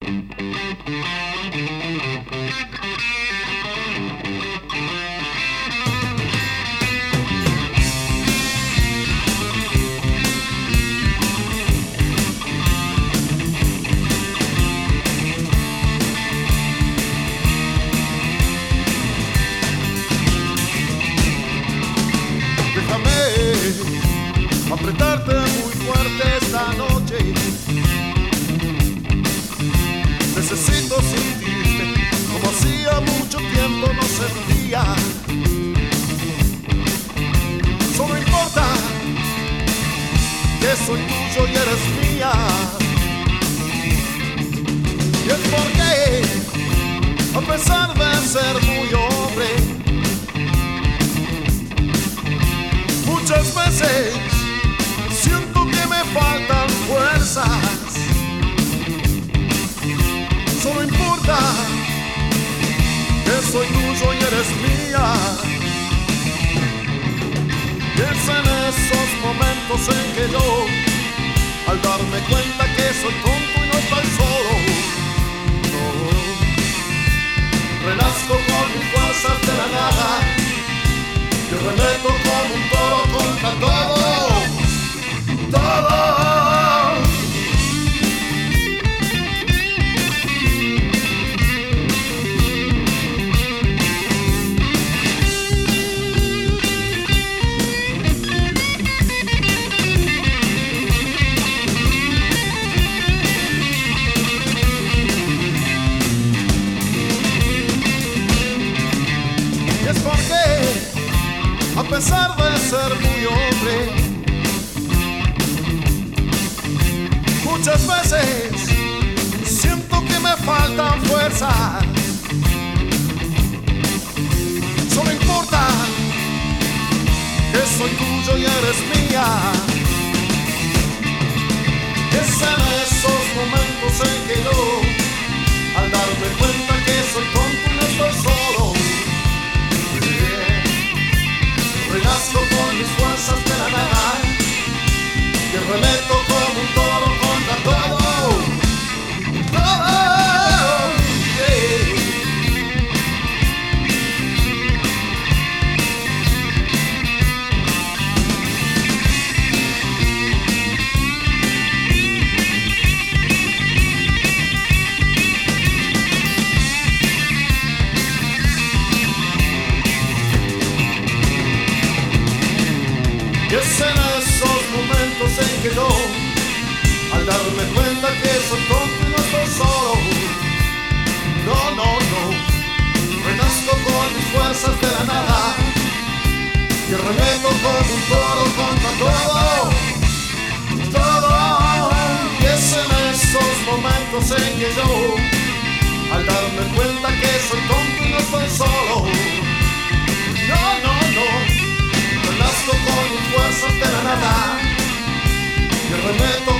Apretarte muy fuerte esta noche. Necesito sentirte como hacía mucho tiempo no sentía. Solo importa que soy tuyo y eres mía. Y es porque, a pesar de ser muy hombre, muchas veces siento que me faltan fuerzas. Solo importa que soy tuyo y eres mía. Y es en esos momentos en que yo, al darme cuenta que soy tonto y no estoy solo, no, renazco con mis fuerzas de la nada. Yo remeto como un toro contra todo. Y es porque, a pesar de ser muy hombre, muchas veces siento que me faltan fuerzas. Solo importa que soy tuyo y eres mía. Es en esos momentos en que yo, al darme cuenta que soy tonto y no estoy solo, renazco con mis fuerzas de la nada. Y remeto como un toro contra todo, todo, yeah. Y es en esos momentos en que yo, al darme cuenta que soy tonto y no estoy solo, no, no, no, renazco con mis fuerzas de la nada. Y remeto como un toro contra todo, todo. Y es en esos momentos en que yo, al darme cuenta que soy tonto y no estoy solo, no, no, no, renazco con mis fuerzas de la nada. Y remeto